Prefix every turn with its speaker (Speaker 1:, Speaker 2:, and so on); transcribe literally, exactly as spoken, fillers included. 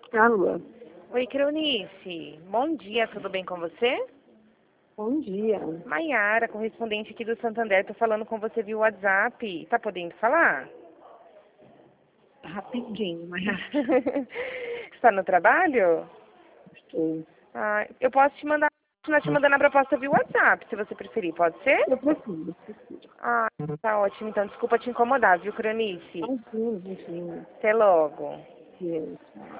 Speaker 1: Alô,
Speaker 2: Oi, Creunice. Bom dia, tudo bem com você?
Speaker 1: bom dia.
Speaker 2: Maiara, correspondente aqui do Santander, tô falando com você via WhatsApp. Tá podendo falar?
Speaker 1: Rapidinho, mas já
Speaker 2: Está no trabalho?
Speaker 1: estou.
Speaker 2: Ah, eu posso te mandar, continuar te mandando a proposta via WhatsApp, se você preferir, pode ser?
Speaker 1: Eu preciso, preciso.
Speaker 2: Ah, tá ótimo. Então, desculpa te incomodar, viu, Creunice?
Speaker 1: Imagina, imagina.
Speaker 2: Até logo.
Speaker 1: Yes.